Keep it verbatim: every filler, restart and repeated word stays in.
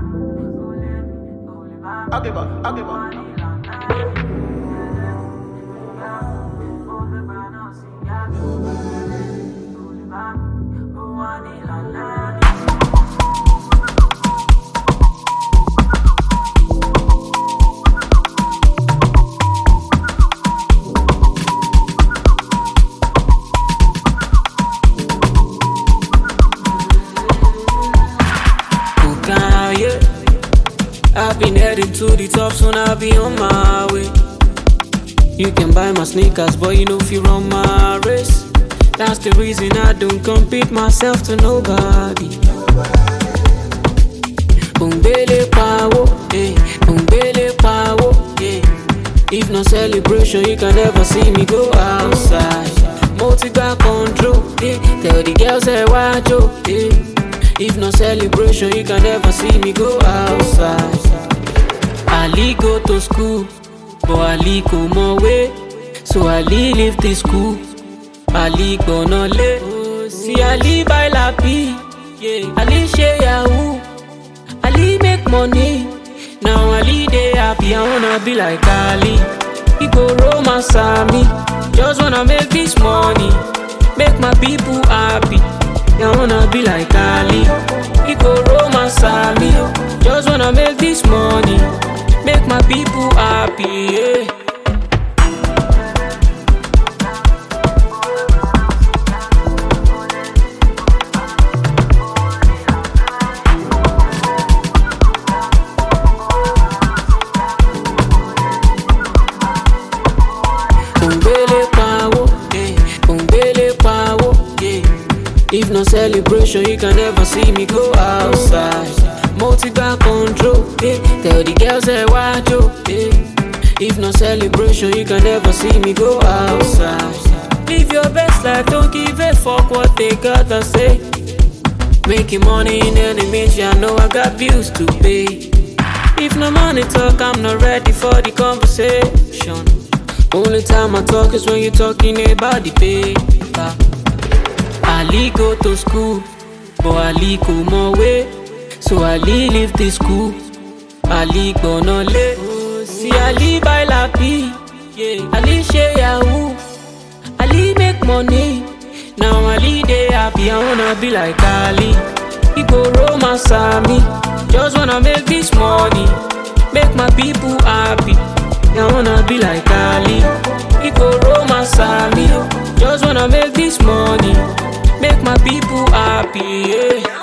Okay, but, okay, but. I've been heading to the top, soon I'll be on my way. You can buy my sneakers, but you know if you run my race. That's the reason I don't compete myself to nobody. Umbele power, eh? Umbele power, eh? If no celebration, you can never see me go outside. Multi-bar control, eh? Tell the girls say why Joe, eh? If no celebration, you can never see me go outside. Ali go to school, but Ali come away. So Ali leave the school. Ali gonna lay. Oh, see Ali buy lappy, yeah. Ali share Yahoo. Ali make money. Now Ali dey happy. I wanna be like Ali. He go romance me. Just wanna make this money, make my people happy. I wanna be like Ali. He go romance me. Just wanna make this money, make my people happy, yeah. Umbele power, eh? Umbele power, yeah. If no celebration, you can never see me go outside. Multi-bar control, eh? Tell the girls say why Joe, eh? If no celebration, you can never see me go outside. Live your best life, don't give a fuck what they gotta say. Making money in any means, yeah, I know I got bills to pay. If no money talk, I'm not ready for the conversation. Only time I talk is when you're talking about the paper. Ali go to school, but Ali come away. So Ali leave the school. Ali gonna lay. Oh, see Ali buy lappy, yeah. Ali share Yahoo. Ali make money. Now Ali dey happy. I wanna be like Ali. He go romance me. Just wanna make this money, make my people happy. I wanna be like Ali. He go romance me. Just wanna make this money, make my people happy, yeah.